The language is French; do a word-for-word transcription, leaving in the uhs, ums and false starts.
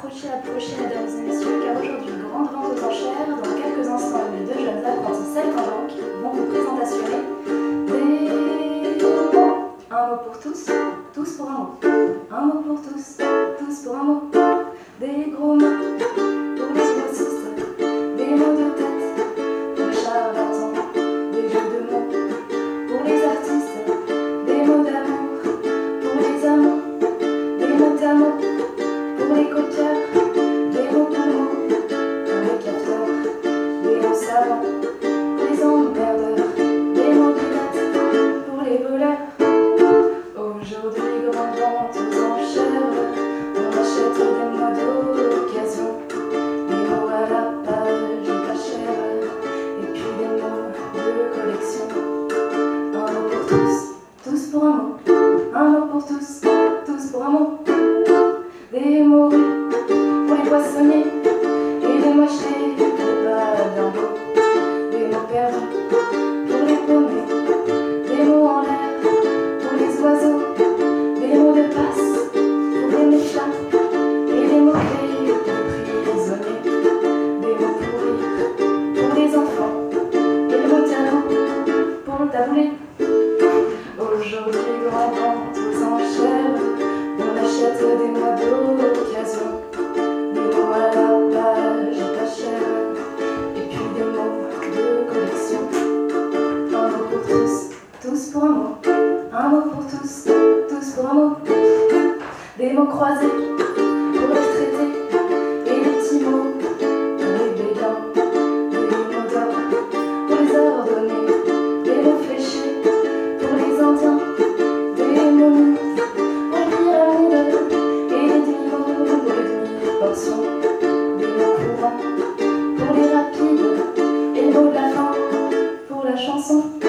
accrochez, approchez, mesdames et messieurs, car aujourd'hui, grande vente aux enchères. Dans quelques instants, les deux jeunes apprentis saltimbanques vont vous présentationner des mots. Un mot pour tous, tous pour un mot. Un mot pour tous, tous pour un mot. Des gros mots pour les grossistes, des mots de tête pour les charlatans, des jeux de mots pour les artistes, des mots d'amour pour les amants, des mots d'amour pour les copieurs, des mots pour mots pour les capteurs, des mots savants pour les emmerdeurs, des mots pirates pour les voleurs. Aujourd'hui, grande vente aux enchères, on achète des mots d'occasion, des mots à la page pas cher, et puis des mots de collection. Un mot pour tous, tous pour un mot. Un mot pour tous, tous pour un mot. Des mots rues pour les poissonniers et des mots achetés pour les pas d'impôts. Des mots perdus pour les paumés, des mots en l'air pour les oiseaux, des mots de passe pour les méchants et des mots clés pour les prisonniers, des mots pour rire pour les enfants et des mots tabous pour le taboulé. Aujourd'hui, grande vente aux enchères, on achète des mots d'occasion, des mots à la page pas cher, et puis des mots de collection. Un mot pour tous, tous pour un mot. Un mot pour tous, tous pour un mot. Des mots croisés pour les traités et des petits mots pour les béguins. Des mots d'or pour les ordonnés, des mots fléchés pour les indiens, des momies pour les pyramides et des demi-mots pour les demi-portions, des mots courants pour les rapides et les mots de la fin pour la chanson.